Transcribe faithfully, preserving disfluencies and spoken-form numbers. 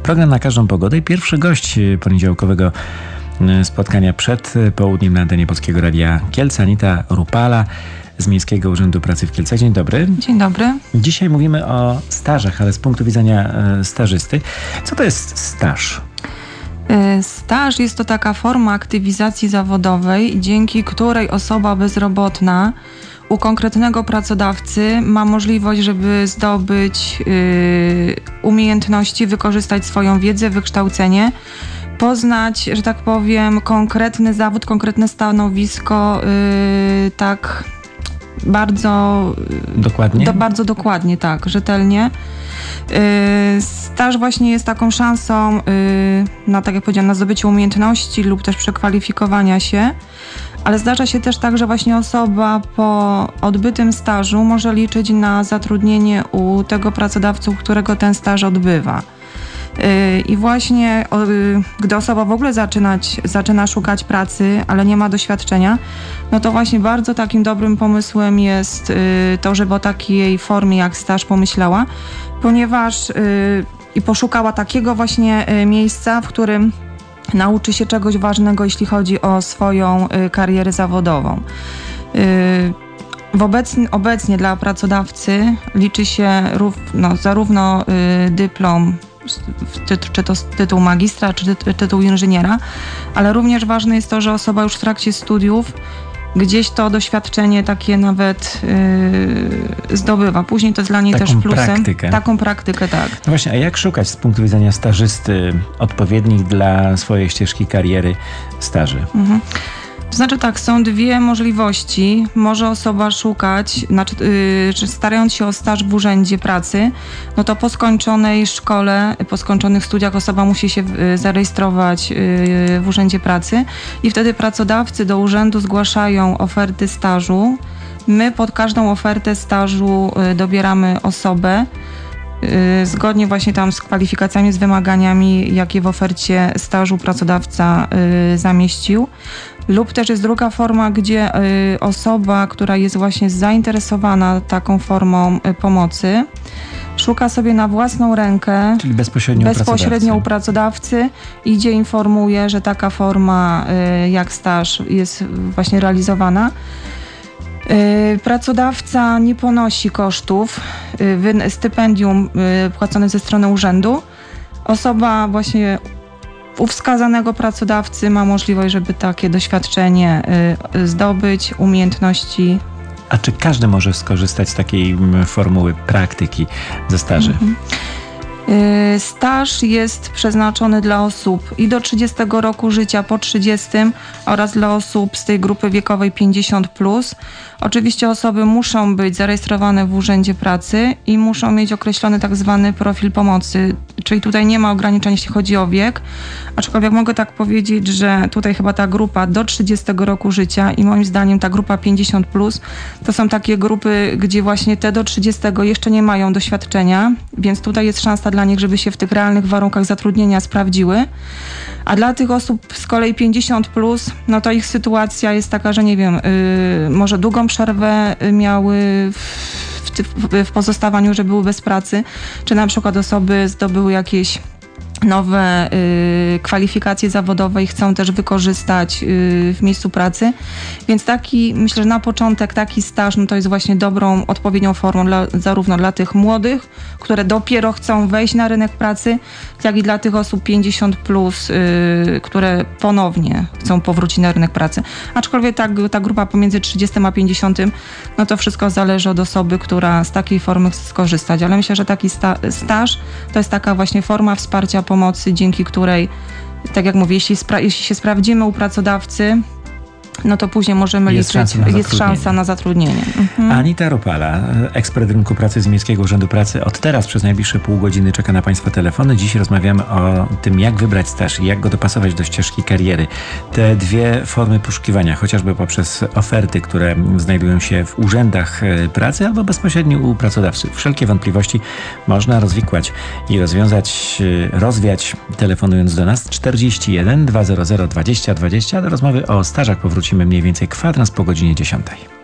Program na każdą pogodę i pierwszy gość poniedziałkowego spotkania przed południem na antenie Polskiego Radia Kielce, Anita Rupala z Miejskiego Urzędu Pracy w Kielcach. Dzień dobry. Dzień dobry. Dzisiaj mówimy o stażach, ale z punktu widzenia stażysty. Co to jest staż? Staż jest to taka forma aktywizacji zawodowej, dzięki której osoba bezrobotna u konkretnego pracodawcy ma możliwość, żeby zdobyć yy, umiejętności, wykorzystać swoją wiedzę, wykształcenie, poznać, że tak powiem, konkretny zawód, konkretne stanowisko, yy, tak bardzo dokładnie. Do, bardzo dokładnie, tak, rzetelnie. Yy, staż właśnie jest taką szansą yy, na, tak jak powiedziałam, na zdobycie umiejętności lub też przekwalifikowania się, ale zdarza się też tak, że właśnie osoba po odbytym stażu może liczyć na zatrudnienie u tego pracodawcy, u którego ten staż odbywa. I właśnie gdy osoba w ogóle zaczynać, zaczyna szukać pracy, ale nie ma doświadczenia, no to właśnie bardzo takim dobrym pomysłem jest to, żeby o takiej formie jak staż pomyślała, ponieważ i poszukała takiego właśnie miejsca, w którym nauczy się czegoś ważnego, jeśli chodzi o swoją karierę zawodową. W obecnie, obecnie dla pracodawcy liczy się rów, no, zarówno dyplom, czy to tytuł magistra, czy tytuł inżyniera, ale również ważne jest to, że osoba już w trakcie studiów gdzieś to doświadczenie takie nawet yy, zdobywa. Później to jest dla niej taką też plusem. Praktykę. Taką praktykę, tak. No właśnie, a jak szukać z punktu widzenia stażysty odpowiednich dla swojej ścieżki kariery staży? Mhm. To znaczy tak, są dwie możliwości. Może osoba szukać, znaczy, yy, starając się o staż w urzędzie pracy, no to po skończonej szkole, po skończonych studiach osoba musi się yy, zarejestrować yy, w urzędzie pracy i wtedy pracodawcy do urzędu zgłaszają oferty stażu. My pod każdą ofertę stażu yy, dobieramy osobę, Yy, zgodnie właśnie tam z kwalifikacjami, z wymaganiami, jakie w ofercie stażu pracodawca yy, zamieścił. Lub też jest druga forma, gdzie yy, osoba, która jest właśnie zainteresowana taką formą yy, pomocy, szuka sobie na własną rękę, czyli bezpośrednio, bezpośrednio u pracodawcy, idzie, informuje, że taka forma yy, jak staż jest właśnie realizowana. Pracodawca nie ponosi kosztów, stypendium płacone ze strony urzędu. Osoba właśnie u wskazanego pracodawcy ma możliwość, żeby takie doświadczenie zdobyć, umiejętności. A czy każdy może skorzystać z takiej formuły praktyki ze staży? Mhm. Staż jest przeznaczony dla osób i do trzydziestego roku życia, po trzydziestym oraz dla osób z tej grupy wiekowej pięćdziesiąt plus. Oczywiście osoby muszą być zarejestrowane w Urzędzie Pracy i muszą mieć określony tak zwany profil pomocy, czyli tutaj nie ma ograniczeń, jeśli chodzi o wiek, aczkolwiek mogę tak powiedzieć, że tutaj chyba ta grupa do trzydziestego roku życia i moim zdaniem ta grupa pięćdziesiąt plus to są takie grupy, gdzie właśnie te do trzydziestego jeszcze nie mają doświadczenia, więc tutaj jest szansa dla nich, żeby się w tych realnych warunkach zatrudnienia sprawdziły. A dla tych osób z kolei pięćdziesiąt plus, no to ich sytuacja jest taka, że nie wiem, yy, może długą przerwę miały w, w, w pozostawaniu, że były bez pracy, czy na przykład osoby zdobyły jakieś nowe y, kwalifikacje zawodowe i chcą też wykorzystać y, w miejscu pracy. Więc taki, myślę, że na początek taki staż, no to jest właśnie dobrą, odpowiednią formą dla, zarówno dla tych młodych, które dopiero chcą wejść na rynek pracy, jak i dla tych osób pięćdziesiąt plus, y, które ponownie chcą powrócić na rynek pracy. Aczkolwiek ta, ta grupa pomiędzy trzydziestym a pięćdziesiątym, no to wszystko zależy od osoby, która z takiej formy chce skorzystać. Ale myślę, że taki sta, staż to jest taka właśnie forma wsparcia pomocy, dzięki której, tak jak mówię, jeśli, spra- jeśli się sprawdzimy u pracodawcy, no to później możemy jest liczyć, szansa jest szansa na zatrudnienie. Mhm. Anita Rupala, ekspert rynku pracy z Miejskiego Urzędu Pracy, od teraz przez najbliższe pół godziny czeka na Państwa telefony. Dziś rozmawiamy o tym, jak wybrać staż i jak go dopasować do ścieżki kariery. Te dwie formy poszukiwania, chociażby poprzez oferty, które znajdują się w urzędach pracy albo bezpośrednio u pracodawcy. Wszelkie wątpliwości można rozwikłać i rozwiązać, rozwiać telefonując do nas czterdzieści jeden dwa zero zero dwadzieścia dwadzieścia. Do rozmowy o stażach powrócimy mniej więcej kwadrans po godzinie dziesiątej.